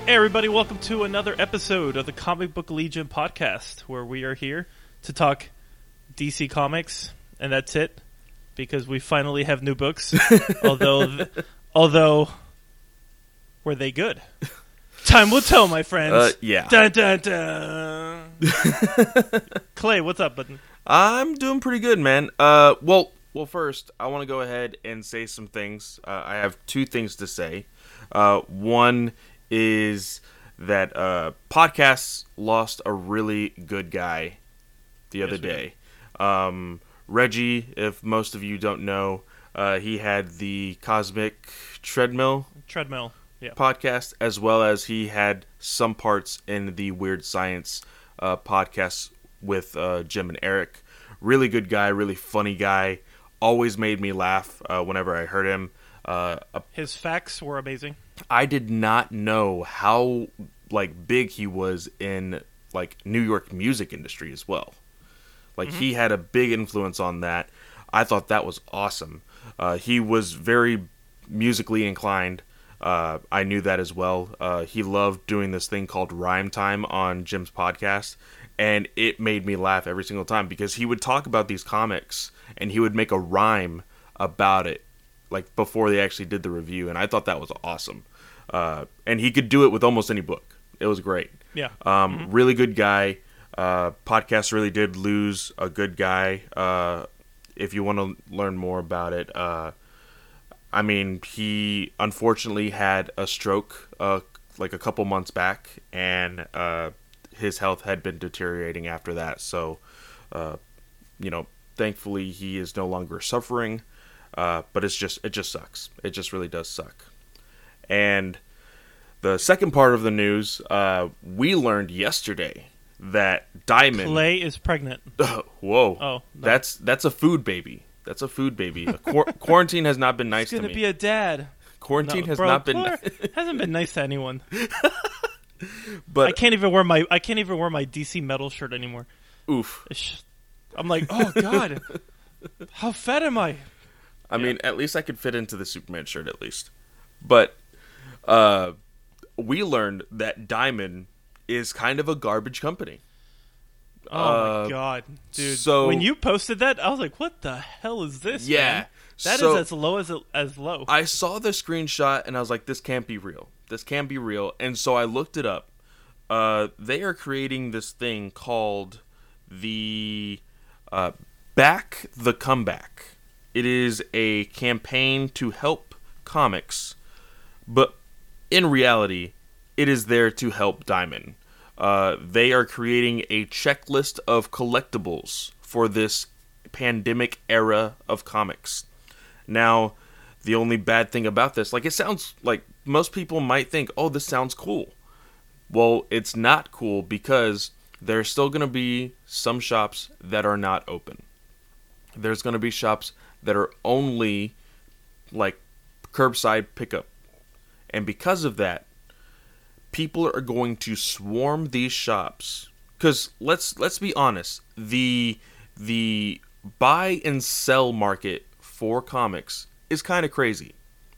Hey everybody, welcome to another episode of the Comic Book Legion podcast, where we are here to talk DC Comics, and that's it, because we finally have new books, although, were they good? Time will tell, my friends. Yeah. Dun, dun, dun. Clay, what's up, button? I'm doing pretty good, man. Well, first, I want to go ahead and say some things. I have two things to say. One is that podcasts lost a really good guy the other day. Reggie, if most of you don't know, he had the Cosmic Treadmill podcast, as well as he had some parts in the Weird Science podcast with Jim and Eric. Really good guy, really funny guy. Always made me laugh whenever I heard him. His facts were amazing. I did not know how big he was in New York music industry as well. He had a big influence on that. I thought that was awesome. He was very musically inclined. I knew that as well. He loved doing this thing called Rhyme Time on Jim's podcast, and it made me laugh every single time because he would talk about these comics and he would make a rhyme about it before they actually did the review, and I thought that was awesome. And he could do it with almost any book. It was great. Yeah. Really good guy. Podcast really did lose a good guy. If you want to learn more about it, he unfortunately had a stroke a couple months back, and his health had been deteriorating after that. So, thankfully he is no longer suffering. But it just sucks. It just really does suck. And the second part of the news, we learned yesterday that Diamond... Clay is pregnant. Whoa. Oh, no. That's a food baby. That's a food baby. Quarantine has not been nice to me. He's going to be a dad. Quarantine has not been... hasn't been nice to anyone. But I can't even wear my DC Metal shirt anymore. Oof. I'm like, oh God, how fat am I? I mean, at least I could fit into the Superman shirt, at least. But we learned that Diamond is kind of a garbage company. Oh my God, dude! So, when you posted that, I was like, "What the hell is this?" Yeah, man? That is as low as low. I saw the screenshot and I was like, "This can't be real. This can't be real." And so I looked it up. They are creating this thing called the Back the Comeback. It is a campaign to help comics, but in reality, it is there to help Diamond. They are creating a checklist of collectibles for this pandemic era of comics. Now, the only bad thing about this, it sounds like most people might think, oh, this sounds cool. Well, it's not cool because there's still going to be some shops that are not open. There's going to be shops that are only curbside pickup. And because of that, people are going to swarm these shops. Because let's be honest, the buy and sell market for comics is kind of crazy.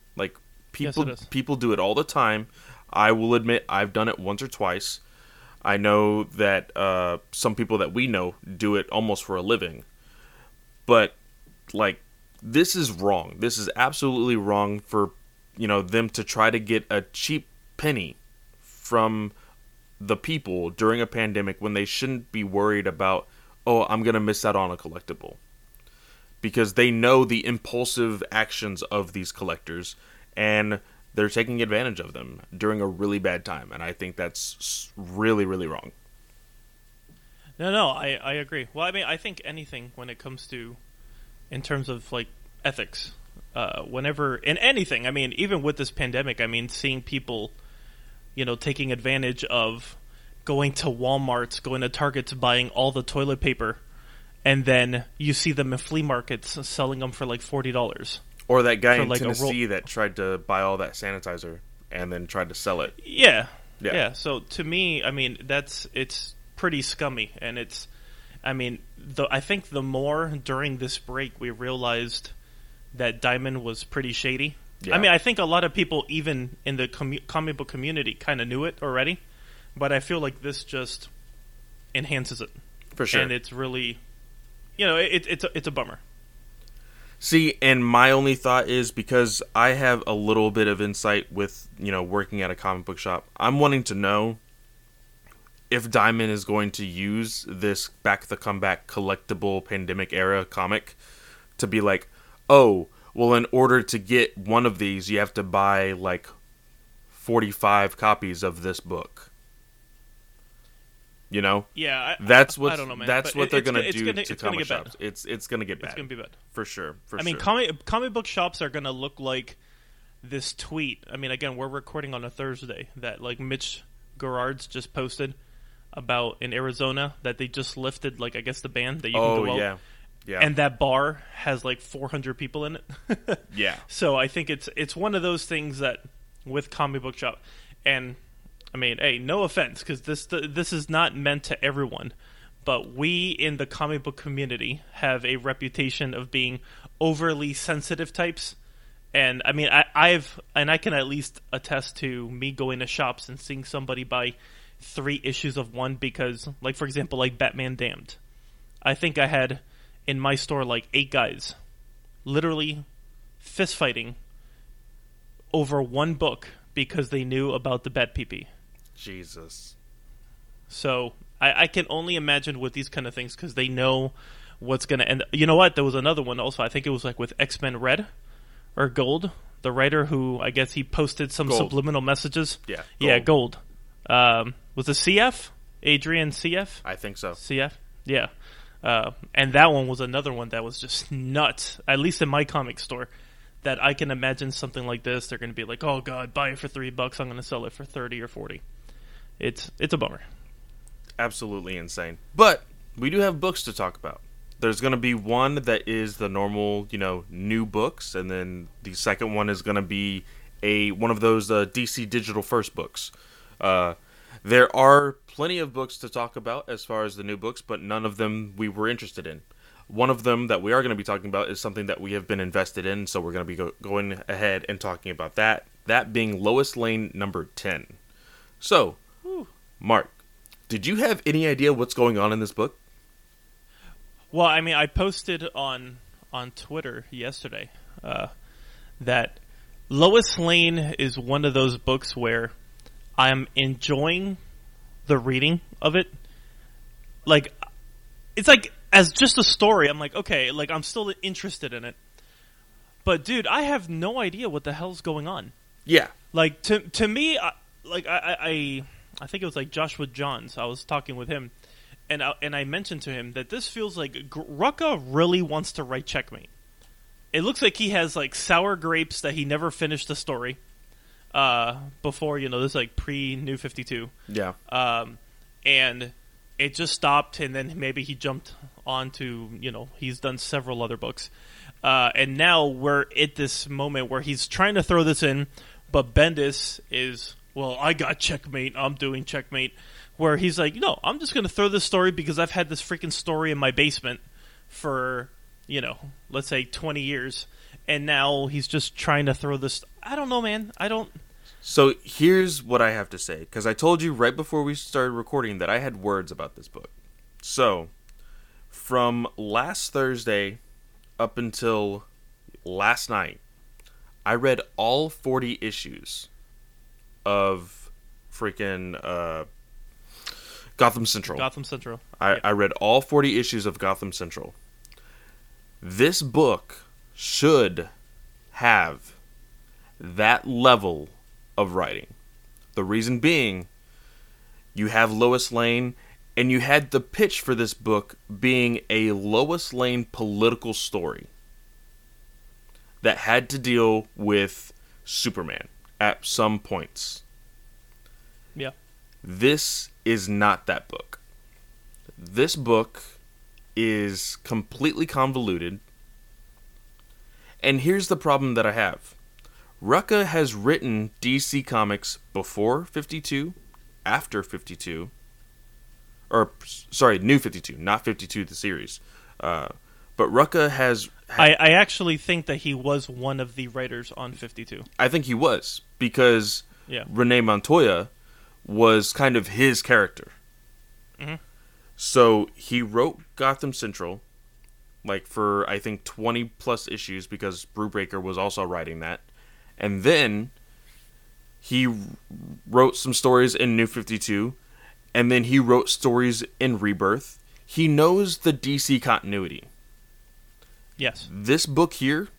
People do it all the time. I will admit I've done it once or twice. I know that some people that we know do it almost for a living. But this is wrong. This is absolutely wrong for them to try to get a cheap penny from the people during a pandemic when they shouldn't be worried about, oh, I'm going to miss out on a collectible. Because they know the impulsive actions of these collectors, and they're taking advantage of them during a really bad time. And I think that's really, really wrong. No, I agree. Well, I think anything when it comes to, in terms of ethics, whenever, in anything, even with this pandemic, seeing people, taking advantage of going to Walmart's, going to Target's, buying all the toilet paper, and then you see them in flea markets selling them for $40. Or that guy in Tennessee that tried to buy all that sanitizer and then tried to sell it. Yeah. So to me, it's pretty scummy, and it's, I think the more during this break we realized that Diamond was pretty shady Yeah. I mean, I think a lot of people, even in the comic book community, kind of knew it already, but I feel like this just enhances it. For sure. And it's really, it's a bummer. See, and my only thought is, because I have a little bit of insight with, working at a comic book shop, I'm wanting to know if Diamond is going to use this Back the Comeback collectible pandemic era comic to be like, oh, well, in order to get one of these, you have to buy like 45 copies of this book. Yeah, that's what I don't know, man. That's But what they're gonna it's do gonna- to it's gonna comic get bad. shops. It's gonna get bad. It's gonna be bad. For sure. I mean, comic book shops are gonna look like this tweet. I mean, again, we're recording on a Thursday that like Mitch Gerards just posted about in Arizona that they just lifted, like, I guess the ban that you can go out. Yeah. And that bar has like 400 people in it. Yeah. So I think it's one of those things that with comic book shop, and I mean, hey, no offense, because this is not meant to everyone, but we in the comic book community have a reputation of being overly sensitive types. And I mean, I can at least attest to me going to shops and seeing somebody buy 3 issues of one because, like, for example, like Batman Damned. I think I had in my store like 8 guys literally fist fighting over one book because they knew about the Bat PP. Jesus. So I can only imagine with these kind of things because they know what's going to end. You know what? There was another one also. I think it was like with X-Men Red or Gold, the writer who I guess he posted some subliminal messages. Yeah. Gold. Yeah, Gold. Was it CF? Adrian CF? I think so. CF? Yeah. And that one was another one that was just nuts, at least in my comic store, that I can imagine something like this. They're going to be like, oh, God, buy it for $3. I'm going to sell it for 30 or 40. It's a bummer. Absolutely insane. But we do have books to talk about. There's going to be one that is the normal, new books, and then the second one is going to be one of those DC Digital First books. There are plenty of books to talk about as far as the new books, but none of them we were interested in. One of them that we are going to be talking about is something that we have been invested in, so we're going to be going ahead and talking about that. That being Lois Lane number 10. So, Mark, did you have any idea what's going on in this book? Well, I mean, I posted on Twitter yesterday that Lois Lane is one of those books where I'm enjoying the reading of it. Like, it's like, as just a story, I'm like, okay, like, I'm still interested in it. But, dude, I have no idea what the hell's going on. Yeah. Like, to me, I think it was like Joshua Johns. I was talking with him, and I mentioned to him that this feels like Rucka really wants to write Checkmate. It looks like he has like sour grapes that he never finished the story before. This like pre-New 52. Yeah. And it just stopped, and then maybe he jumped on to he's done several other books, and now we're at this moment where he's trying to throw this in, but Bendis is, well, I got Checkmate, I'm doing Checkmate, where he's like, no, I'm just going to throw this story because I've had this freaking story in my basement for, let's say 20 years, and now he's just trying to throw this. I don't know, man. So here's what I have to say, because I told you right before we started recording that I had words about this book. So, from last Thursday up until last night, I read all 40 issues of freaking Gotham Central. Gotham Central. I read all 40 issues of Gotham Central. This book should have that level of writing. The reason being, you have Lois Lane, and you had the pitch for this book being a Lois Lane political story that had to deal with Superman at some points. Yeah. This is not that book. This book is completely convoluted. And here's the problem that I have. Rucka has written DC Comics before 52, after 52, or, sorry, New 52, not 52 the series. But Rucka has I actually think that he was one of the writers on 52. I think he was, because Yeah. Renee Montoya was kind of his character. Mm-hmm. So he wrote Gotham Central, like for I think 20 plus issues, because Brubaker was also writing that, and then he wrote some stories in New 52, and then he wrote stories in Rebirth. He knows the DC continuity. Yes. This book here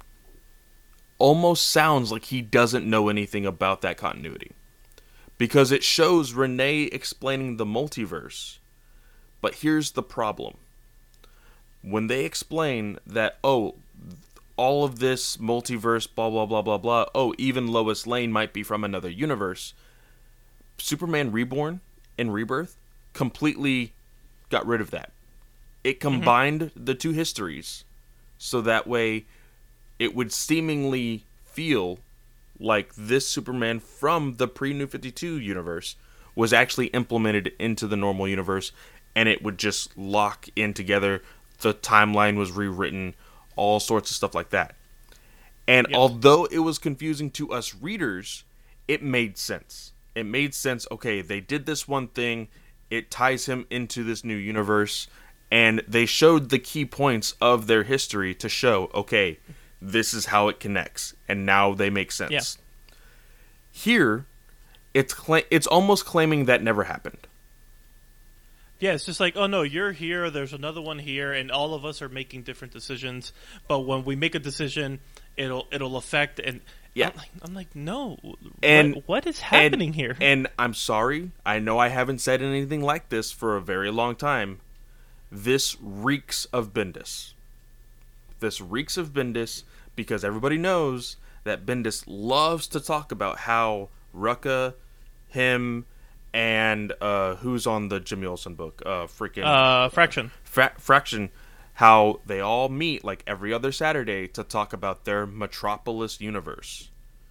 almost sounds like he doesn't know anything about that continuity, because it shows Renee explaining the multiverse. But here's the problem. When they explain that, oh, all of this multiverse, blah, blah, blah, blah, blah, oh, even Lois Lane might be from another universe, Superman Reborn and Rebirth completely got rid of that. It combined the two histories, so that way it would seemingly feel like this Superman from the pre-New 52 universe was actually implemented into the normal universe, and it would just lock in together. The timeline was rewritten, all sorts of stuff like that. And Yes. although it was confusing to us readers, it made sense. It made sense, okay, they did this one thing, it ties him into this new universe, and they showed the key points of their history to show, okay, this is how it connects, and now they make sense. Yeah. Here, it's almost claiming that never happened. Yeah, it's just like, oh no, you're here, there's another one here, and all of us are making different decisions. But when we make a decision, it'll affect. And Yeah. I'm like, no. And what is happening here? And I'm sorry, I know I haven't said anything like this for a very long time. This reeks of Bendis. This reeks of Bendis, because everybody knows that Bendis loves to talk about how Rucka, him, and who's on the Jimmy Olsen book? Fraction. Fraction. How they all meet like every other Saturday to talk about their Metropolis universe.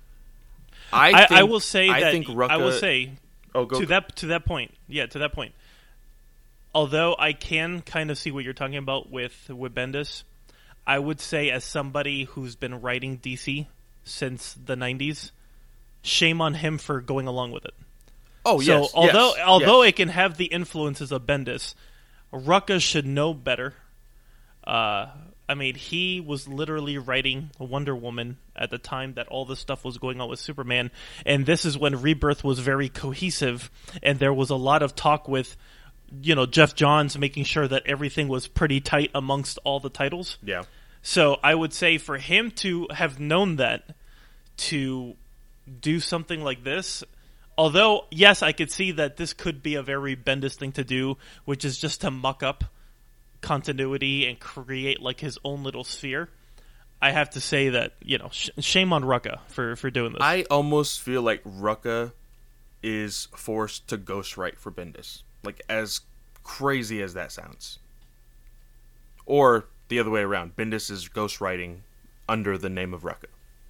I will say I that think Rucka, I will say oh, go, to that point. Yeah, to that point. Although I can kind of see what you're talking about with Bendis, I would say, as somebody who's been writing DC since the 90s, shame on him for going along with it. Oh, so yes. although yes. it can have the influences of Bendis, Rucka should know better. I mean, he was literally writing Wonder Woman at the time that all this stuff was going on with Superman, and this is when Rebirth was very cohesive, and there was a lot of talk with, Jeff Johns making sure that everything was pretty tight amongst all the titles. Yeah. So I would say for him to have known that, to do something like this, although, yes, I could see that this could be a very Bendis thing to do, which is just to muck up continuity and create like his own little sphere. I have to say that, shame on Rucka for doing this. I almost feel like Rucka is forced to ghostwrite for Bendis. Like, as crazy as that sounds. Or the other way around. Bendis is ghostwriting under the name of Rucka.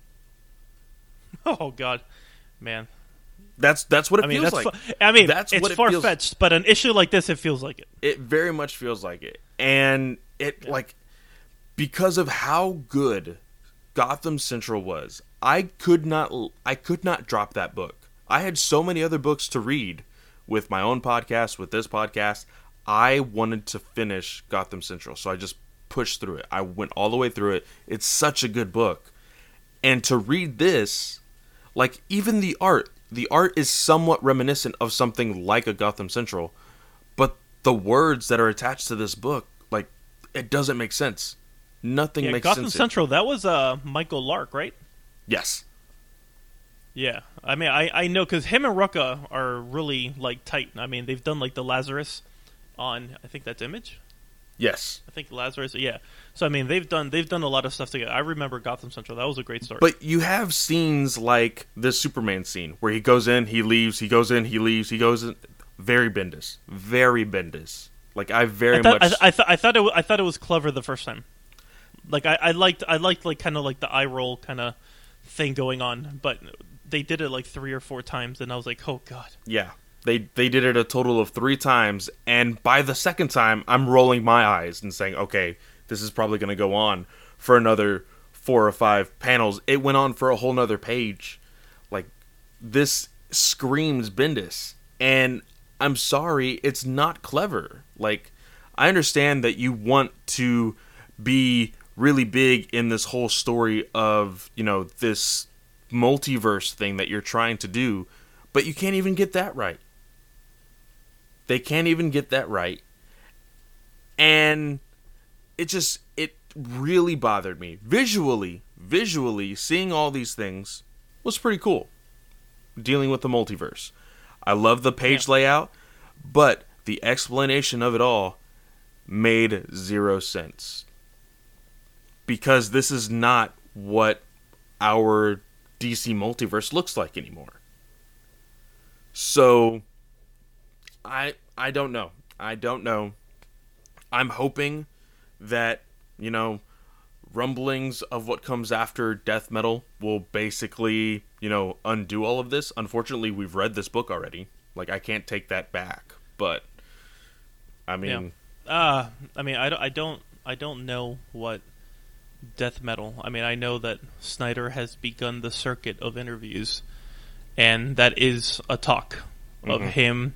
Oh, God. Man. That's what it feels like. That's it's what it far-fetched, but an issue like this, it feels like it. It very much feels like it. And because of how good Gotham Central was, I could not drop that book. I had so many other books to read with my own podcast, with this podcast. I wanted to finish Gotham Central, so I just pushed through it. I went all the way through it. It's such a good book. And to read this, like, even the art is somewhat reminiscent of something like a Gotham Central, but the words that are attached to this book, like, it doesn't make sense. Nothing makes sense. Gotham Central, that was Michael Lark, right? Yes. Yeah. I mean, I know, because him and Rucka are really, like, tight. I mean, they've done, like, the Lazarus on, I think that's Image? Yes. I think Lazarus, yeah. So, I mean, they've done a lot of stuff together. I remember Gotham Central. That was a great story. But you have scenes like this Superman scene where he goes in, he leaves, he goes in, he leaves, he goes in. Very Bendis. Very Bendis. Like, I thought it was clever the first time. Like, I liked like kind of like the eye roll kind of thing going on, but they did it like 3 or 4 times, and I was like, oh God. Yeah. They did it a total of 3 times, and by the second time, I'm rolling my eyes and saying, okay, this is probably going to go on for another 4 or 5 panels. It went on for a whole nother page. Like, this screams Bendis. And I'm sorry, it's not clever. Like, I understand that you want to be really big in this whole story of, this multiverse thing that you're trying to do, but you can't even get that right. They can't even get that right. And it really bothered me. Visually, seeing all these things was pretty cool. Dealing with the multiverse. I love the page layout, but the explanation of it all made 0 sense. Because this is not what our DC multiverse looks like anymore. So, I don't know. I'm hoping that, rumblings of what comes after Death Metal will basically, undo all of this. Unfortunately, we've read this book already. Like, I can't take that back. But, I mean... Yeah. I don't know what Death Metal... I mean, I know that Snyder has begun the circuit of interviews, and that is a talk of him,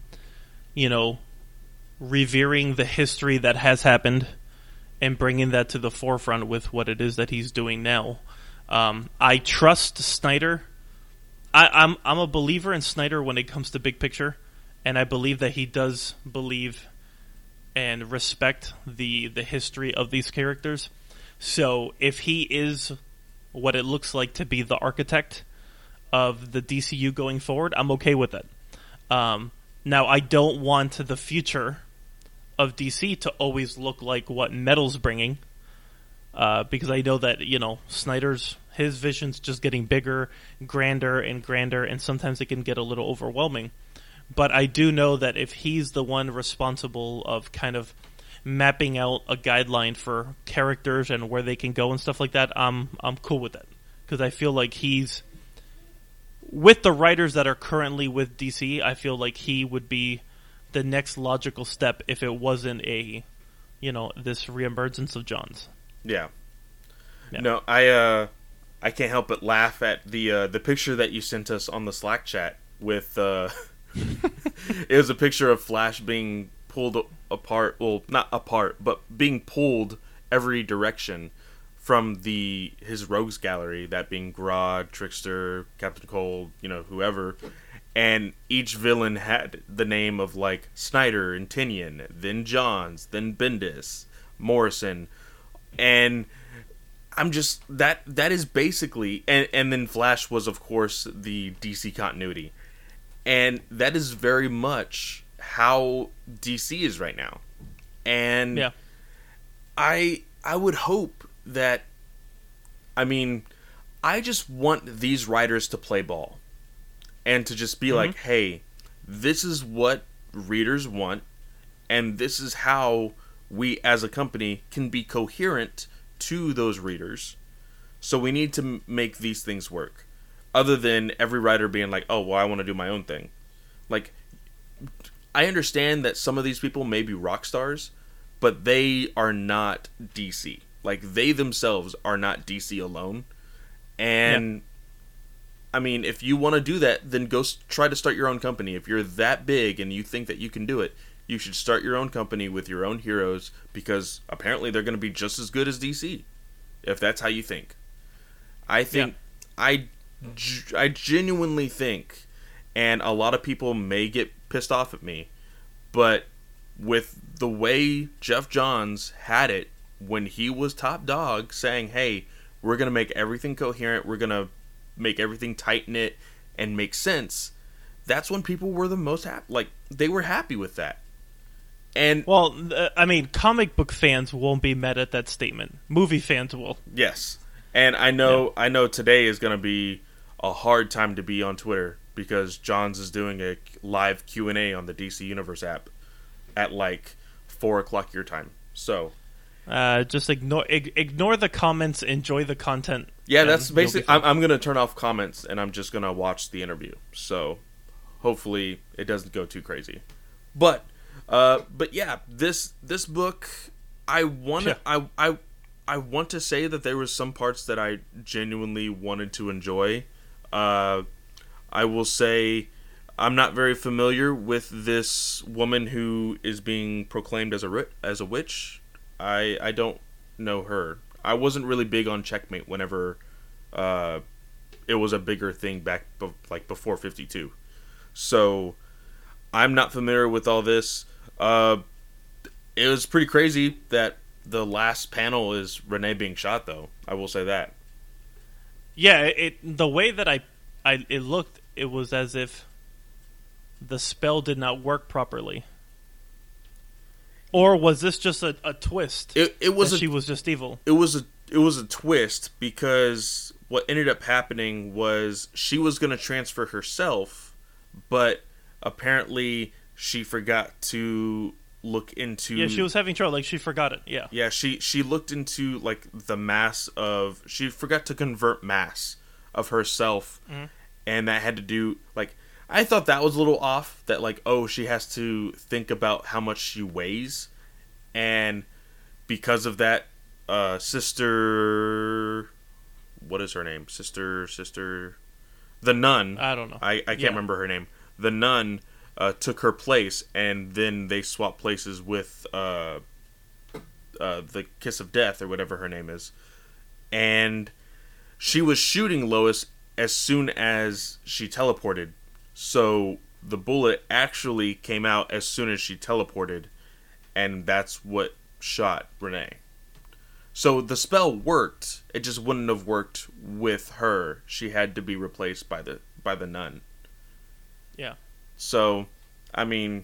revering the history that has happened and bringing that to the forefront with what it is that he's doing now. I trust Snyder. I'm a believer in Snyder when it comes to big picture, and I believe that he does believe and respect the history of these characters. So if he is what it looks like to be the architect of the DCU going forward, I'm okay with it. Now, I don't want the future of DC to always look like what Metal's bringing, because I know that, his vision's just getting bigger, grander, and sometimes it can get a little overwhelming. But I do know that if he's the one responsible of kind of mapping out a guideline for characters and where they can go and stuff like that, I'm cool with that. Because I feel like he's... With the writers that are currently with DC, I feel like he would be the next logical step if it wasn't this reemergence of Johns. Yeah. No, I can't help but laugh at the picture that you sent us on the Slack chat with it was a picture of Flash being pulled apart, well, not apart, but being pulled every direction from his rogues gallery, that being Grodd, Trickster, Captain Cold, whoever, and each villain had the name of like Snyder and Tynion, then Johns, then Bendis, Morrison, and I'm just that is basically, and then Flash was of course the DC continuity, and that is very much how DC is right now, and yeah. I would hope that, I just want these writers to play ball and to just be like, hey, this is what readers want, and this is how we as a company can be coherent to those readers. So we need to make these things work. Other than every writer being like, oh, well, I want to do my own thing. Like, I understand that some of these people may be rock stars, but they are not DC. Like, they themselves are not DC alone. And, if you want to do that, then go try to start your own company. If you're that big and you think that you can do it, you should start your own company with your own heroes, because apparently they're going to be just as good as DC, if that's how you think. I think, I genuinely think, and a lot of people may get pissed off at me, but with the way Geoff Johns had it when he was top dog, saying, hey, we're going to make everything coherent, we're going to make everything tight-knit and make sense, that's when people were the most happy. Like, they were happy with that. And well, comic book fans won't be mad at that statement. Movie fans will. Yes. And I know today is going to be a hard time to be on Twitter, because Johns is doing a live Q&A on the DC Universe app at like 4 o'clock your time. So just ignore the comments, enjoy the content. Yeah, that's basically. I'm going to turn off comments and I'm just going to watch the interview. So hopefully it doesn't go too crazy. But yeah, this book, I want to I want to say that there was some parts that I genuinely wanted to enjoy. I will say I'm not very familiar with this woman who is being proclaimed as a witch. I don't know her. I wasn't really big on Checkmate whenever it was a bigger thing back before 52. So I'm not familiar with all this. It was pretty crazy that the last panel is Renee being shot, though. I will say that. Yeah, the way that it looked, it was as if the spell did not work properly. Or was this just a twist? It was she was just evil. It was a twist, because what ended up happening was she was going to transfer herself, but apparently she forgot to look into... Yeah, she was having trouble. Like, she forgot it. Yeah. Yeah, she looked into, like, the mass of... She forgot to convert mass of herself, and that had to do... Like, I thought that was a little off, that, like, oh, she has to think about how much she weighs, and because of that, Sister... What is her name? Sister... The nun. I don't know. I can't remember her name. The nun... took her place, and then they swapped places with the Kiss of Death, or whatever her name is. And she was shooting Lois as soon as she teleported. So the bullet actually came out as soon as she teleported, and that's what shot Renee. So the spell worked. It just wouldn't have worked with her. She had to be replaced by the nun. Yeah. So, I mean,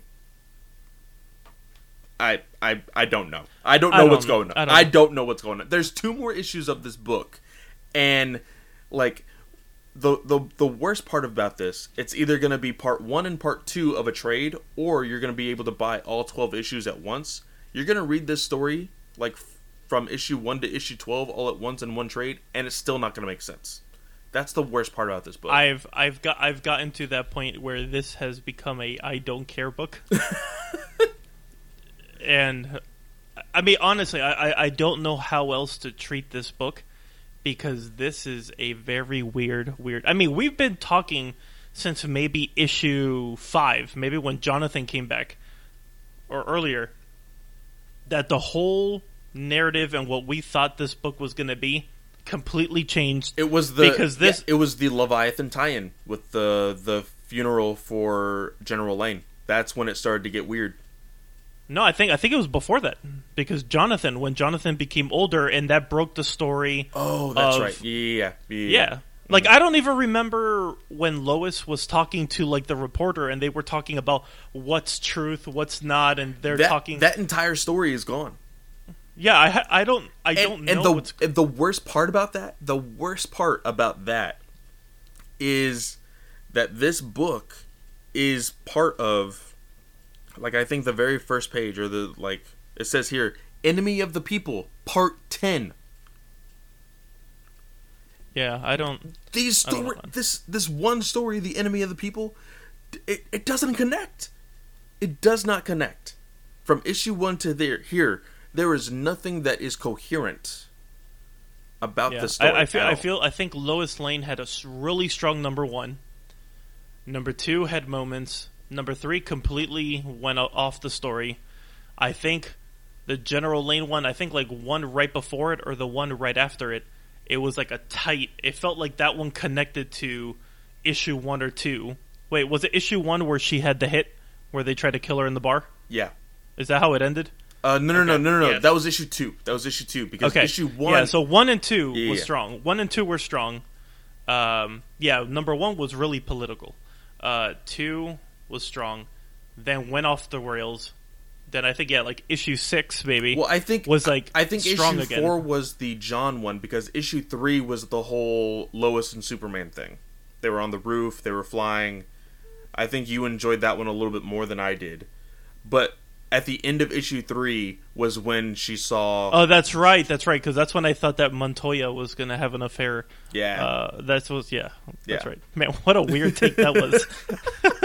I don't know. I don't know what's going on. I don't know what's going on. There's 2 more issues of this book, and like the worst part about this, it's either going to be part 1 and part 2 of a trade, or you're going to be able to buy all 12 issues at once. You're going to read this story like from issue 1 to issue 12 all at once in one trade, and it's still not going to make sense. That's the worst part about this book. I've gotten to that point where this has become a I don't care book. And I mean, honestly, I don't know how else to treat this book, because this is a very weird. I mean, we've been talking since maybe issue 5, maybe when Jonathan came back, or earlier, that the whole narrative and what we thought this book was going to be completely changed. It was it was the Leviathan tie-in with the funeral for General Lane. That's when it started to get weird. No, I think it was before that, because when Jonathan became older, and that broke the story. Oh, that's right. Yeah. Like, I don't even remember when Lois was talking to, like, the reporter, and they were talking about what's truth, what's not, and talking. That entire story is gone. Yeah, I don't know. And the worst part about that, is that this book is part of, like, I think the very first page, or it says here, Enemy of the People, Part 10. Yeah, I don't. This one story, The Enemy of the People, it doesn't connect. It does not connect. From issue 1 to here, there is nothing that is coherent about this story. I think Lois Lane had a really strong number 1. Number 2 had moments. Number 3 completely went off the story. I think the General Lane one, I think like one right before it or the one right after it, it was like it felt like that one connected to issue 1 or 2. Wait, was it issue 1 where she had the hit where they tried to kill her in the bar? Yeah. Is that how it ended? No. Yeah. That was issue 2. Because issue 1... Yeah, so 1 and 2 was strong. 1 and 2 were strong. Number 1 was really political. 2 was strong. Then went off the rails. Then I think, like issue 6 maybe. Well, I think strong issue again. 4 was the John one, because issue 3 was the whole Lois and Superman thing. They were on the roof, they were flying. I think you enjoyed that one a little bit more than I did. But at the end of issue 3 was when she saw... Oh, that's right, because that's when I thought that Montoya was going to have an affair. Yeah. That's right. Man, what a weird take that was.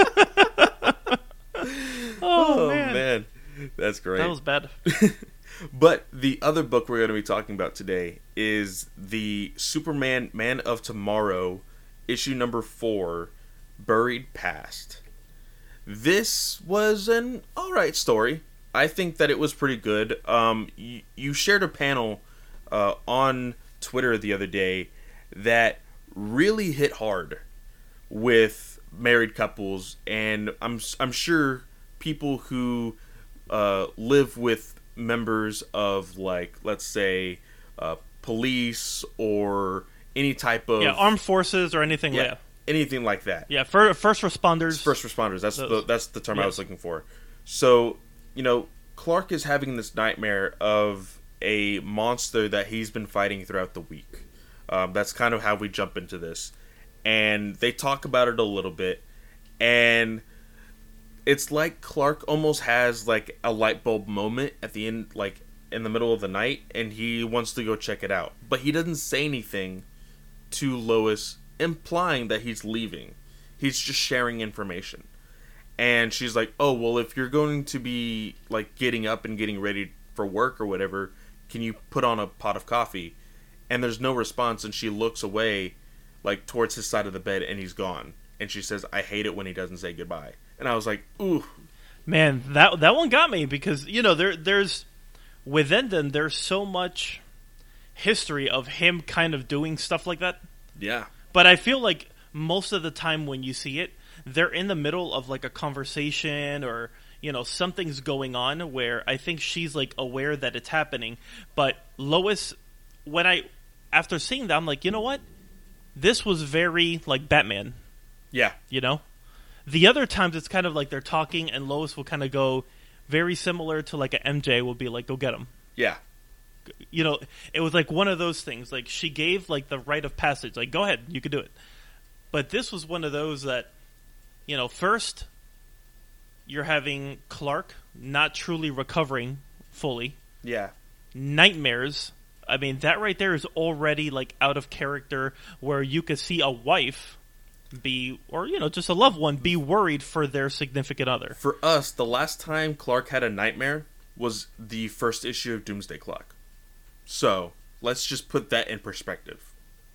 Oh, man. That's great. That was bad. But the other book we're going to be talking about today is the Superman Man of Tomorrow, issue number 4, Buried Past. This was an alright story. I think that it was pretty good. You shared a panel on Twitter the other day that really hit hard with married couples, and I'm sure people who live with members of, like, let's say, police or any type of armed forces or anything like that. Anything like that. Yeah, first responders. First responders. That's the term I was looking for. So, Clark is having this nightmare of a monster that he's been fighting throughout the week. That's kind of how we jump into this. And they talk about it a little bit. And it's like Clark almost has like a light bulb moment at the end, like in the middle of the night, and he wants to go check it out. But he doesn't say anything to Lois, implying that he's leaving. He's just sharing information. And she's like, oh, well, if you're going to be like getting up and getting ready for work or whatever, can you put on a pot of coffee? And there's no response, and she looks away like towards his side of the bed, and he's gone. And she says, I hate it when he doesn't say goodbye. And I was like, ooh. Man, that one got me because, there's within them, there's so much history of him kind of doing stuff like that. Yeah. But I feel like most of the time when you see it, they're in the middle of like a conversation or, something's going on where I think she's like aware that it's happening. But Lois, after seeing that, I'm like, you know what? This was very like Batman. Yeah. The other times it's kind of like they're talking and Lois will kind of go very similar to like a MJ will be like, go get him. Yeah. It was like one of those things. Like she gave like the rite of passage. Like, go ahead, you can do it. But this was one of those that, first you're having Clark not truly recovering fully. Yeah. Nightmares. I mean, that right there is already like out of character where you could see a wife be, or just a loved one be worried for their significant other. For us, the last time Clark had a nightmare was the first issue of Doomsday Clock. So let's just put that in perspective.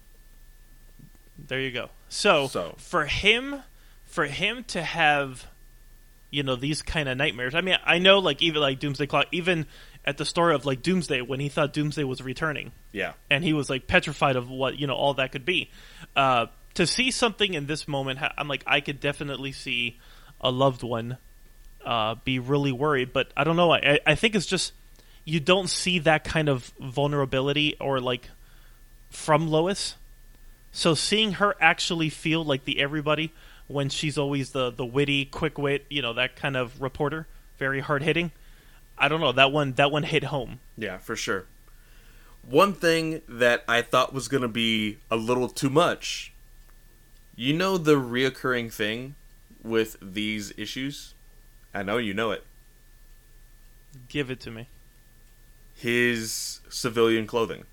There you go. So for him to have these kind of nightmares, I mean, I know like even like Doomsday Clock, even at the story of like Doomsday when he thought Doomsday was returning, and he was like petrified of what all that could be. To see something in this moment, I'm like, I could definitely see a loved one be really worried. But I don't know. I think it's just you don't see that kind of vulnerability or like from Lois. So seeing her actually feel like the everybody when she's always the witty, quick wit, that kind of reporter, very hard hitting. I don't know, that one hit home. Yeah, for sure. One thing that I thought was going to be a little too much. The reoccurring thing with these issues? I know you know it. Give it to me. His civilian clothing.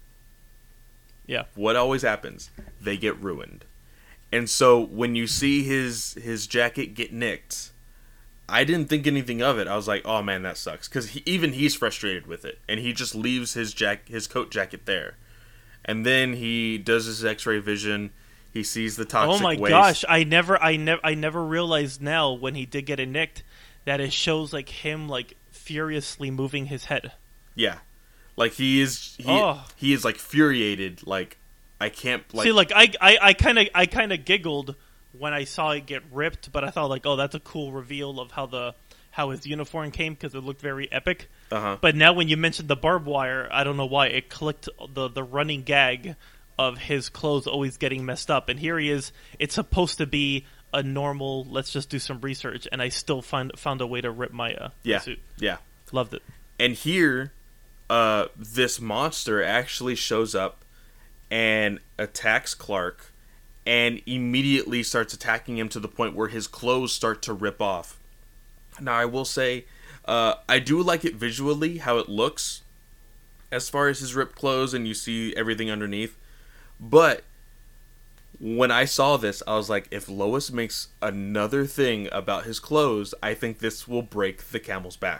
Yeah. What always happens? They get ruined. And so when you see his jacket get nicked, I didn't think anything of it. I was like, oh man, that sucks. Because he's frustrated with it. And he just leaves his coat jacket there. And then he does his x-ray vision. He sees the toxic waste. Oh my gosh, I never realized now when he did get it nicked that it shows like him like furiously moving his head. Yeah. Like he is like furiated, like I can't like see, like I kind of giggled when I saw it get ripped, but I thought like, oh, that's a cool reveal of how his uniform came because it looked very epic. Uh-huh. But now when you mentioned the barbed wire, I don't know why it clicked the running gag of his clothes always getting messed up, and here he is. It's supposed to be a normal, let's just do some research, and I still found a way to rip my suit. Yeah, loved it. And here, this monster actually shows up and attacks Clark, and immediately starts attacking him to the point where his clothes start to rip off. Now, I will say, I do like it visually, how it looks, as far as his ripped clothes, and you see everything underneath. But when I saw this, I was like, if Lois makes another thing about his clothes, I think this will break the camel's back.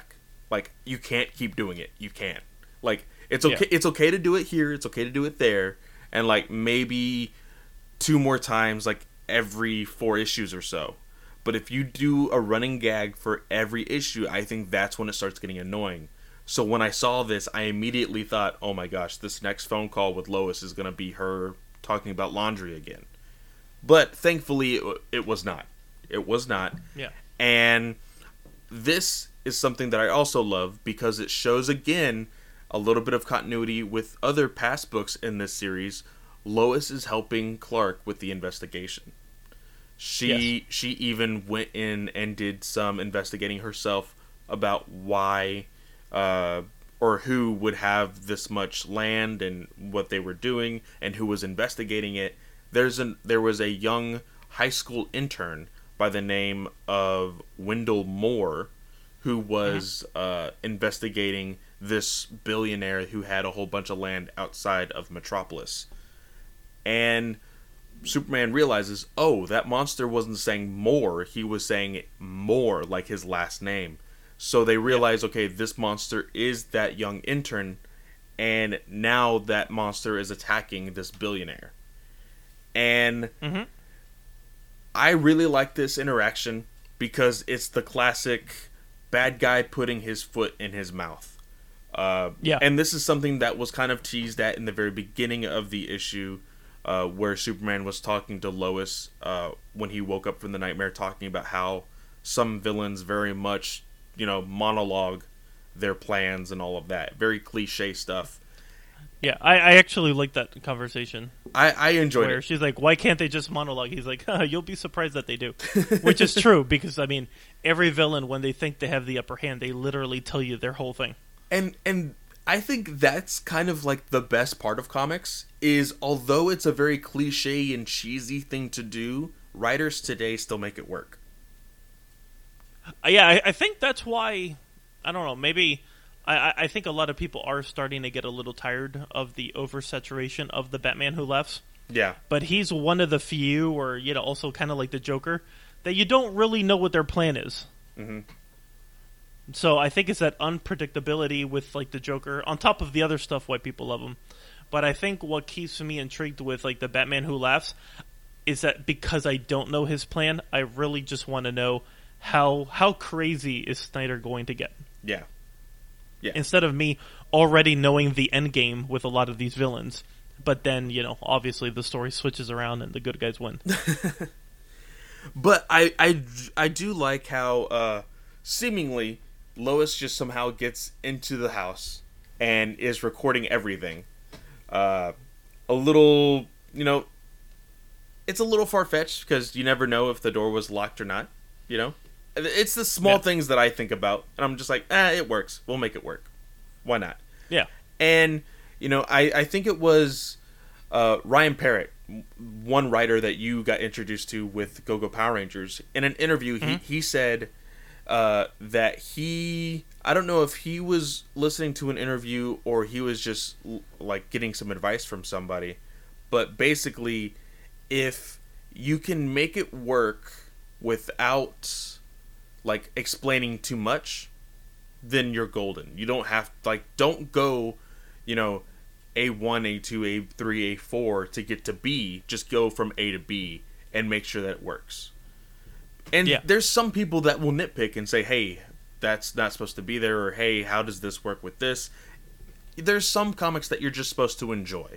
Like, you can't keep doing it. You can't. Like, it's okay. Yeah. It's okay to do it here. It's okay to do it there, and like maybe 2 more times, like every 4 issues or so. But if you do a running gag for every issue, I think that's when it starts getting annoying. So when I saw this, I immediately thought, oh my gosh, this next phone call with Lois is going to be her talking about laundry again. But thankfully, it was not. It was not. Yeah. And this is something that I also love because it shows, again, a little bit of continuity with other past books in this series. Lois is helping Clark with the investigation. She even went in and did some investigating herself about why or who would have this much land and what they were doing and who was investigating it. There was a young high school intern by the name of Wendell Moore who was investigating this billionaire who had a whole bunch of land outside of Metropolis. And Superman realizes, oh, that monster wasn't saying more, he was saying more, like his last name. So they realize, okay, this monster is that young intern, and now that monster is attacking this billionaire. And I really like this interaction because it's the classic bad guy putting his foot in his mouth. And this is something that was kind of teased at in the very beginning of the issue, where Superman was talking to Lois when he woke up from the nightmare, talking about how some villains very much, monologue their plans and all of that. Very cliche stuff. Yeah, I actually like that conversation. I enjoyed where it. She's like, why can't they just monologue? He's like, you'll be surprised that they do. Which is true, because, I mean, every villain, when they think they have the upper hand, they literally tell you their whole thing. And I think that's kind of like the best part of comics, is although it's a very cliche and cheesy thing to do, writers today still make it work. Yeah, I think that's why, I don't know, maybe I think a lot of people are starting to get a little tired of the oversaturation of the Batman Who Laughs. Yeah. But he's one of the few, or, also kind of like the Joker, that you don't really know what their plan is. Mm-hmm. So I think it's that unpredictability with, like, the Joker, on top of the other stuff why people love him. But I think what keeps me intrigued with, like, the Batman Who Laughs is that because I don't know his plan, I really just want to know how crazy is Snyder going to get. Yeah. Yeah. Instead of me already knowing the end game with a lot of these villains. But then, obviously the story switches around and the good guys win. But I do like how seemingly Lois just somehow gets into the house and is recording everything. A little, it's a little far-fetched because you never know if the door was locked or not, It's the small things that I think about, and I'm just like, it works. We'll make it work. Why not? Yeah. And, I think it was Ryan Parrott, one writer that you got introduced to with Go-Go Power Rangers. In an interview, he said that I don't know if he was listening to an interview or he was just, like, getting some advice from somebody. But basically, if you can make it work without, like, explaining too much, then you're golden. You don't have, like, don't go, A1, A2, A3, A4 to get to B. Just go from A to B and make sure that it works. And there's some people that will nitpick and say, hey, that's not supposed to be there, or hey, how does this work with this? There's some comics that you're just supposed to enjoy.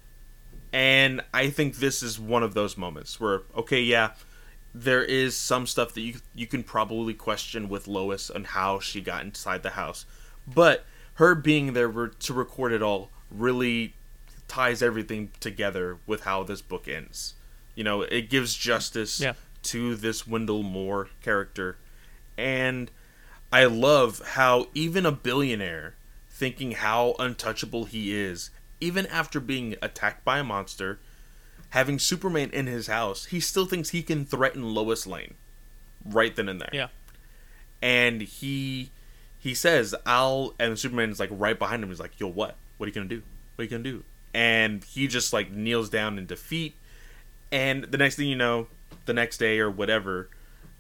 And I think this is one of those moments where, okay, yeah, there is some stuff that you can probably question with Lois on how she got inside the house. But her being there to record it all really ties everything together with how this book ends. It gives justice to this Wendell Moore character. And I love how even a billionaire, thinking how untouchable he is, even after being attacked by a monster, having Superman in his house, he still thinks he can threaten Lois Lane right then and there. Yeah. And he says, and Superman's like right behind him. He's like, yo, what? What are you going to do? What are you going to do? And he just like kneels down in defeat. And the next thing you know, the next day or whatever,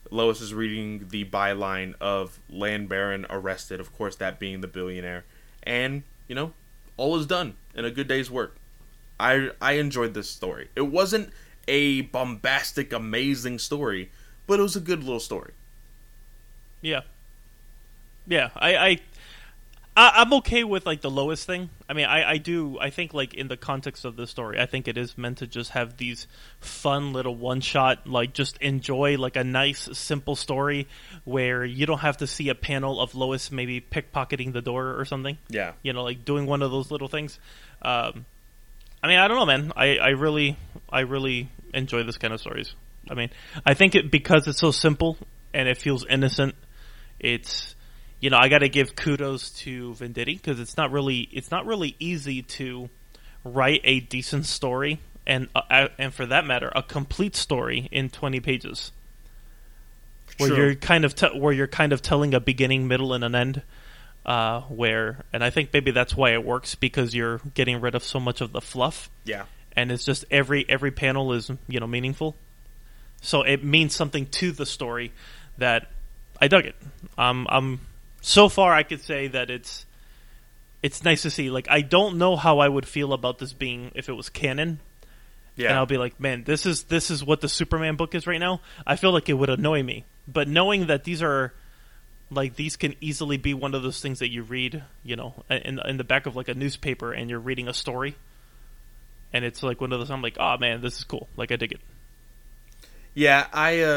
Lois is reading the byline of land baron arrested, of course that being the billionaire, and all is done in a good day's work. I enjoyed this story. It wasn't a bombastic, amazing story, but it was a good little story. Yeah. Yeah, I'm okay with like the Lois thing. I mean, I think like in the context of this story, I think it is meant to just have these fun little one shot, like just enjoy like a nice simple story where you don't have to see a panel of Lois maybe pickpocketing the door or something. Yeah, like doing one of those little things. I mean, I don't know, man. I really enjoy this kind of stories. I mean, I think because it's so simple and it feels innocent. It's I got to give kudos to Venditti because it's not really easy to write a decent story and for that matter a complete story in 20 pages. Where True. you're kind of telling a beginning, middle, and an end. And I think maybe that's why it works because you're getting rid of so much of the fluff. Yeah, and it's just every panel is meaningful. So it means something to the story that I dug it. I'm so far I could say that it's nice to see. Like I don't know how I would feel about this being if it was canon. yeah. And I'll be like, man, this is what the Superman book is right now. I feel like it would annoy me. But knowing that these can easily be one of those things that you read, in the back of like a newspaper and you're reading a story. And it's like one of those I'm like, oh man, this is cool. Like I dig it. Yeah,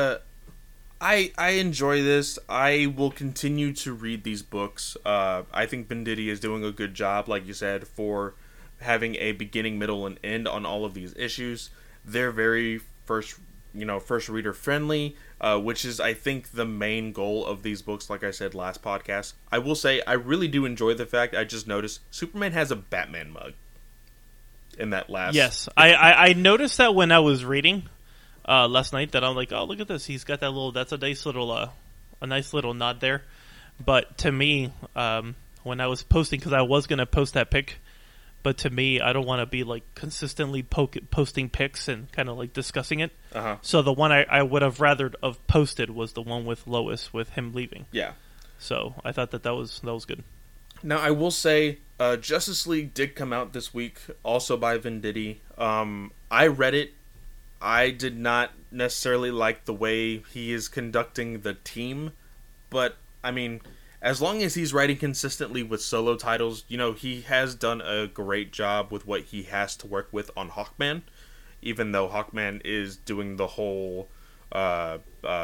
I enjoy this. I will continue to read these books. I think Venditti is doing a good job, like you said, for having a beginning, middle, and end on all of these issues. They're very first reader friendly, which is, I think, the main goal of these books, like I said last podcast. I will say, I really do enjoy the fact I just noticed Superman has a Batman mug in that last... Yes, I noticed that when I was reading... last night that I'm like, oh, look at this. He's got that's a nice little nod there. But to me, when I was posting, because I was going to post that pic, but to me, I don't want to be like consistently posting pics and kind of like discussing it. Uh-huh. So the one I would have rather have posted was the one with Lois, with him leaving. Yeah. So I thought that was good. Now, I will say, Justice League did come out this week, also by Venditti. I read it. I did not necessarily like the way he is conducting the team, but, I mean, as long as he's writing consistently with solo titles, he has done a great job with what he has to work with on Hawkman, even though Hawkman is doing the whole, I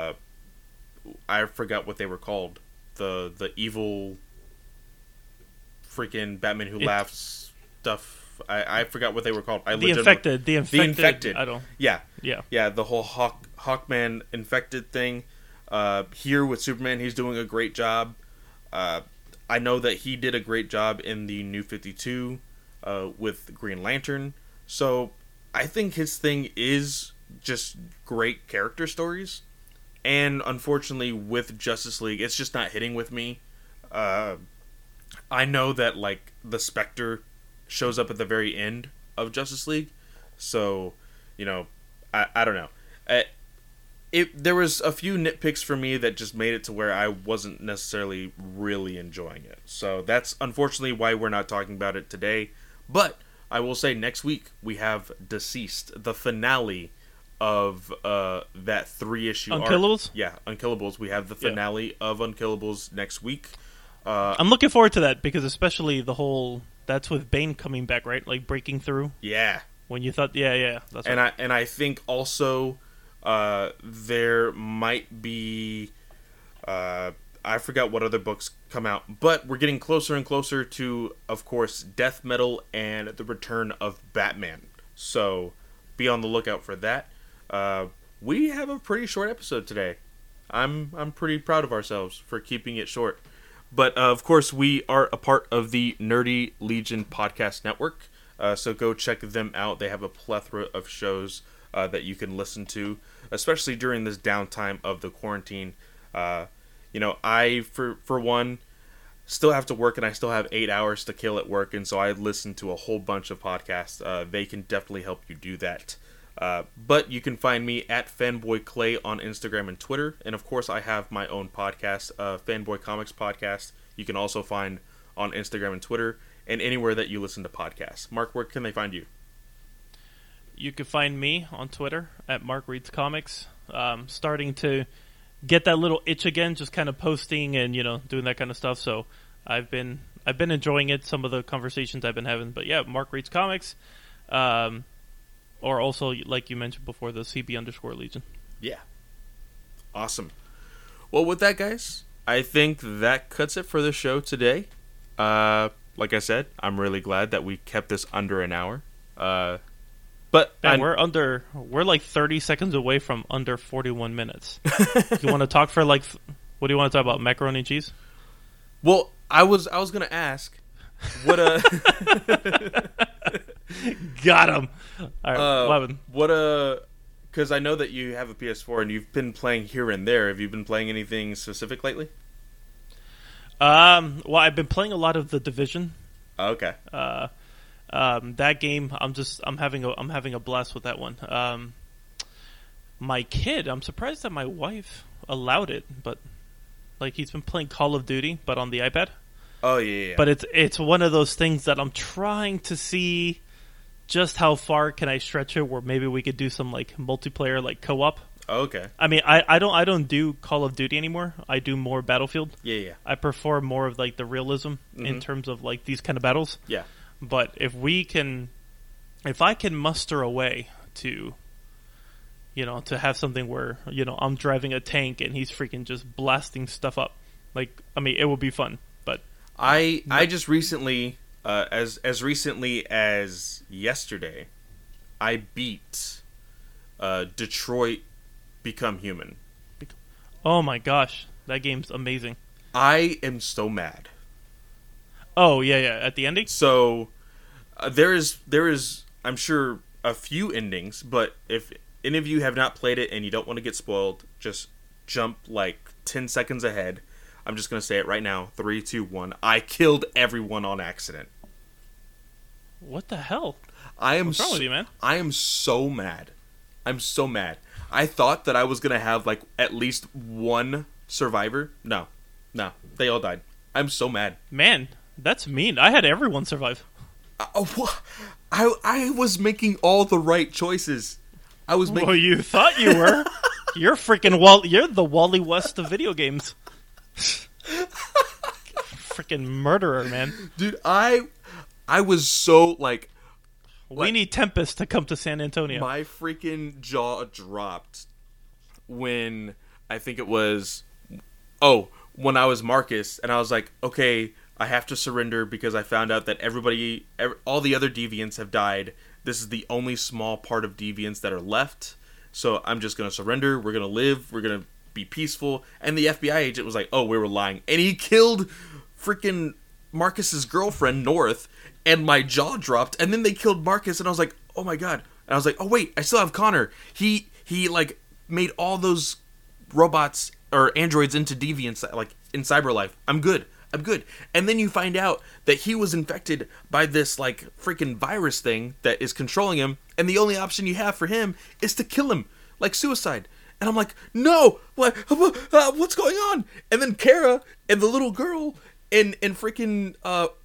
forgot what they were called, the evil freaking Batman Who Laughs stuff. I forgot what they were called. The infected. I don't. Yeah. Yeah. The whole Hawkman infected thing. Here with Superman, he's doing a great job. I know that he did a great job in the New 52 with Green Lantern. So I think his thing is just great character stories. And unfortunately, with Justice League, it's just not hitting with me. I know that like the Spectre shows up at the very end of Justice League, so I don't know. There was a few nitpicks for me that just made it to where I wasn't necessarily really enjoying it. So that's unfortunately why we're not talking about it today. But I will say next week we have Deceased, the finale of that 3-issue Unkillables? arc. Yeah, Unkillables. We have the finale of Unkillables next week. I'm looking forward to that because especially the whole that's with Bane coming back, right? Like breaking through. Yeah. When you thought, yeah, that's and right. I think also there might be I forgot what other books come out, but we're getting closer and closer to, of course, Death Metal and the return of Batman. So be on the lookout for that. We have a pretty short episode today. I'm pretty proud of ourselves for keeping it short. But, of course, we are a part of the Nerdy Legion podcast network, so go check them out. They have a plethora of shows that you can listen to, especially during this downtime of the quarantine. I, for one, still have to work, and I still have 8 hours to kill at work, and so I listen to a whole bunch of podcasts. They can definitely help you do that. But you can find me at Fanboy Clay on Instagram and Twitter. And of course, I have my own podcast, Fanboy Comics Podcast. You can also find on Instagram and Twitter and anywhere that you listen to podcasts. Mark, where can they find you? You can find me on Twitter at Mark Reads Comics. Starting to get that little itch again, just kind of posting and doing that kind of stuff. So I've been enjoying it. Some of the conversations I've been having, but yeah, Mark Reads Comics. Or also, like you mentioned before, the CB_Legion. Yeah. Awesome. Well, with that, guys, I think that cuts it for the show today. Like I said, I'm really glad that we kept this under an hour. But man, we're like 30 seconds away from under 41 minutes. You want to talk for what do you want to talk about? Macaroni and cheese? Well, I was going to ask what got him. All right, because I know that you have a PS4 and you've been playing here and there. Have you been playing anything specific lately? Well, I've been playing a lot of The Division. Oh, okay. That game, I'm having a blast with that one. My kid, I'm surprised that my wife allowed it, but he's been playing Call of Duty, but on the iPad. Oh yeah. But it's one of those things that I'm trying to see just how far can I stretch it, where maybe we could do some multiplayer co-op. Oh, okay. I mean, I don't do Call of Duty anymore. I do more Battlefield. Yeah. I prefer more of the realism in terms of these kind of battles. Yeah. But if I can muster a way to have something where I'm driving a tank and he's freaking just blasting stuff up, it would be fun. But I just recently, as recently as yesterday, I beat Detroit Become Human. Oh my gosh, that game's amazing. I am so mad. Oh yeah, at the ending. So there is I'm sure a few endings, but if any of you have not played it and you don't want to get spoiled, just jump 10 seconds ahead. I'm just gonna say it right now. 3, 2, 1. I killed everyone on accident. What the hell? What's wrong with you, man? I am so mad. I'm so mad. I thought that I was gonna have at least one survivor. No, they all died. I'm so mad. Man, that's mean. I had everyone survive. I was making all the right choices. I was making. Well, you thought you were. You're freaking You're the Wally West of video games. Freaking murderer, man. Dude, I was so we need Tempest to come to San Antonio. My freaking jaw dropped when I think it was when I was Marcus and I was like, okay, I have to surrender because I found out that all the other deviants have died. This is the only small part of deviants that are left. So I'm just going to surrender. We're going to live. We're going to be peaceful. And the FBI agent was like, oh, we were lying. And he killed freaking Marcus's girlfriend, North, and my jaw dropped. And then they killed Marcus, and I was like, oh my god. And I was like, oh wait, I still have Connor. He made all those robots or androids into deviants in Cyberlife. I'm good. And then you find out that he was infected by this freaking virus thing that is controlling him, and the only option you have for him is to kill him, suicide. And I'm like, no, what's going on? And then Kara and the little girl and freaking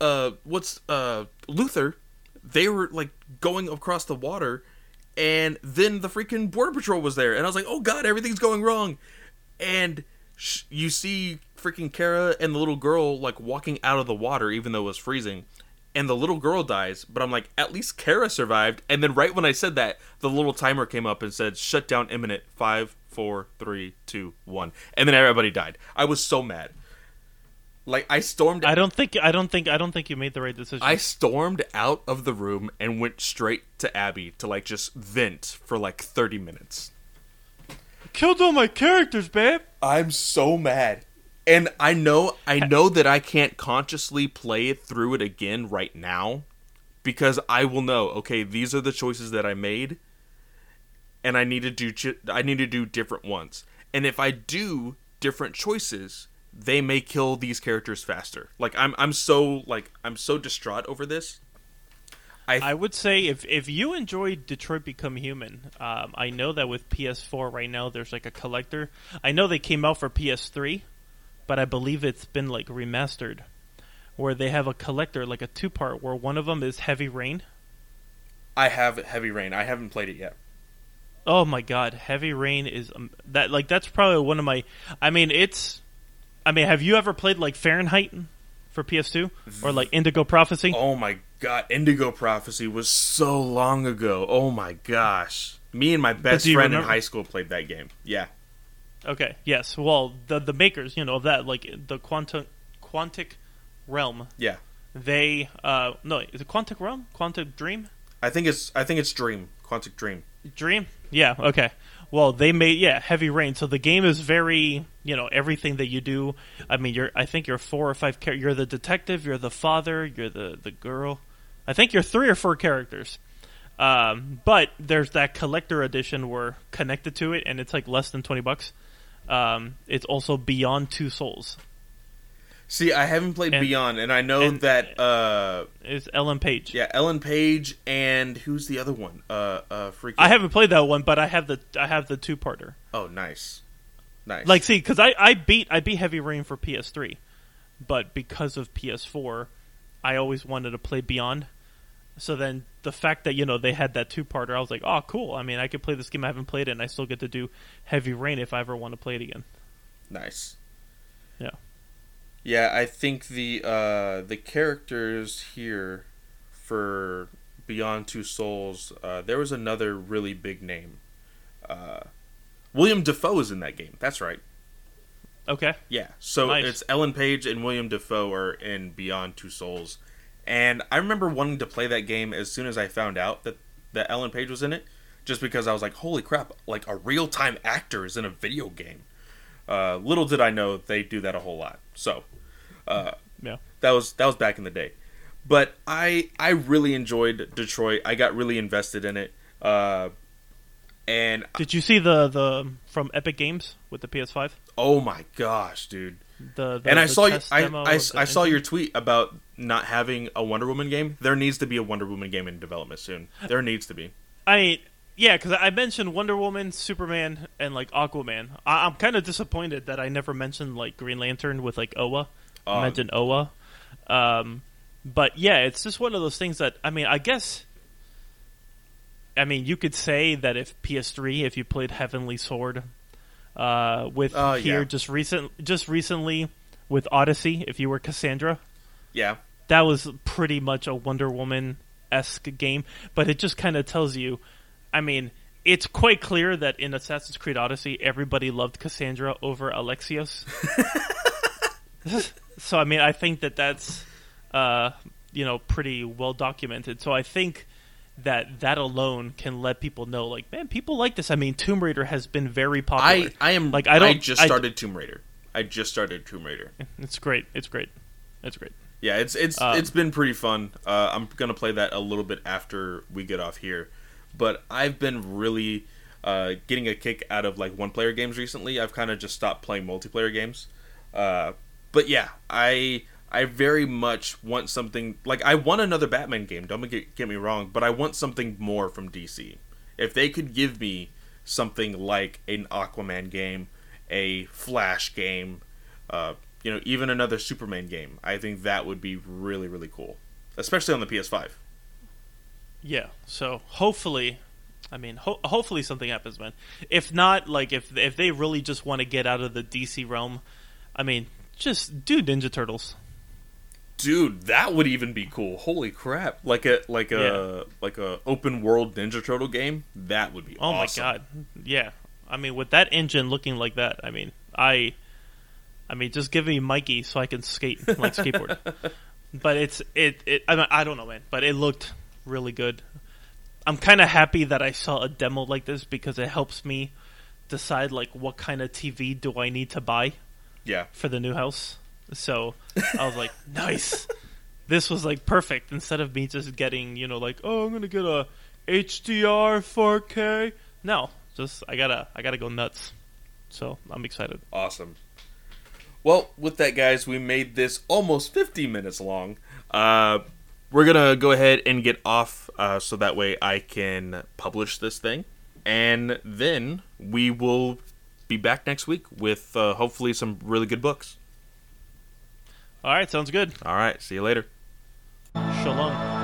Luther, they were going across the water, and then the freaking Border Patrol was there, and I was like, oh god, everything's going wrong. And you see freaking Kara and the little girl walking out of the water even though it was freezing, and the little girl dies, but I'm like, at least Kara survived. And then right when I said that, the little timer came up and said shut down imminent. 5, 4, 3, 2, 1, and then everybody died. I was so mad. I stormed. I don't think you made the right decision. I stormed out of the room and went straight to Abby to just vent for 30 minutes. Killed all my characters, babe. I'm so mad. And I know that I can't consciously play it through it again right now, because I will know, okay, these are the choices that I made, and I need to do different ones. And if I do different choices, they may kill these characters faster. I'm so distraught over this. I would say if you enjoyed Detroit Become Human, I know that with PS4 right now there's like a collector. I know they came out for PS3, but I believe it's been like remastered, where they have a collector, like a 2-part, where one of them is Heavy Rain. I have Heavy Rain. I haven't played it yet. Oh my God, Heavy Rain is that's probably one of my. Have you ever played like Fahrenheit for PS2 or like Indigo Prophecy? Oh my God, Indigo Prophecy was so long ago. Oh my gosh, me and my best friend in high school played that game. Yeah. Okay. Yes. Well, the makers, of that, like the Quantic Realm. Yeah. They no, is it Quantic Realm? Quantic Dream? I think it's Dream. Quantic Dream. Dream? Yeah. Okay. Well, they made Heavy Rain. So the game is very, everything that you do. I mean, I think you're 4 or 5 characters. You're the detective. You're the father. You're the girl. I think you're 3 or 4 characters. But there's that collector edition we're connected to it, and it's like less than $20. It's also Beyond Two Souls. See, I haven't played Beyond, and I know that it's Ellen Page. Yeah, Ellen Page, and who's the other one? Freaking. I haven't played that one, but I have the 2-parter. Oh, nice. Like, see, because I beat Heavy Rain for PS3, but because of PS4, I always wanted to play Beyond. So then the fact that they had that 2-parter, I was like, oh, cool. I mean, I could play this game. I haven't played it, and I still get to do Heavy Rain if I ever want to play it again. Nice. Yeah. Yeah, I think the characters here for Beyond Two Souls, there was another really big name. William Dafoe is in that game. That's right. Okay. Yeah, so nice. It's Ellen Page and William Dafoe are in Beyond Two Souls. And I remember wanting to play that game as soon as I found out that Ellen Page was in it, just because I was like, holy crap, like a real-time actor is in a video game. Little did I know they do that a whole lot. So, yeah, that was back in the day. But I really enjoyed Detroit. I got really invested in it. And did you see the from Epic Games with the PS5? Oh my gosh, dude! I saw your tweet about not having a Wonder Woman game. There needs to be a Wonder Woman game in development soon. There needs to be. Yeah, because I mentioned Wonder Woman, Superman, and like Aquaman. I'm kind of disappointed that I never mentioned like Green Lantern with like Oa. I mentioned Oa, but yeah, it's just one of those things that I guess. You could say that if PS3, if you played Heavenly Sword, just recently with Odyssey, if you were Cassandra, yeah, that was pretty much a Wonder Woman-esque game. But it just kind of tells you, it's quite clear that in Assassin's Creed Odyssey, everybody loved Cassandra over Alexios. So I think that's pretty well documented. So I think that alone can let people know, like, man, people like this. Tomb Raider has been very popular. I just started Tomb Raider. It's great. It's great. Yeah, it's been pretty fun. I'm gonna play that a little bit after we get off here, but I've been really getting a kick out of like one-player games recently. I've kind of just stopped playing multiplayer games. But yeah, I very much want something like I want another Batman game. Don't get me wrong, but I want something more from DC. If they could give me something like an Aquaman game, a Flash game, even another Superman game, I think that would be really, really cool, especially on the PS5. Yeah. So hopefully, hopefully something happens, man. If not, like if they really just want to get out of the DC realm, just do Ninja Turtles. Dude, that would even be cool. Holy crap! Like a open world Ninja Turtle game, that would be awesome. Oh my god, yeah. With that engine looking like that, just give me Mikey so I can skate like skateboard. But I don't know, man. But it looked really good. I'm kind of happy that I saw a demo like this because it helps me decide like what kind of TV do I need to buy. Yeah. For the new house. So I was like, nice. This was like perfect. Instead of me just getting, I'm gonna get a HDR 4K. No, just I gotta go nuts. So I'm excited. Awesome. Well, with that, guys, we made this almost 50 minutes long. we're gonna go ahead and get off, so that way I can publish this thing, and then we will be back next week with hopefully some really good books. All right, sounds good. All right, see you later. Shalom.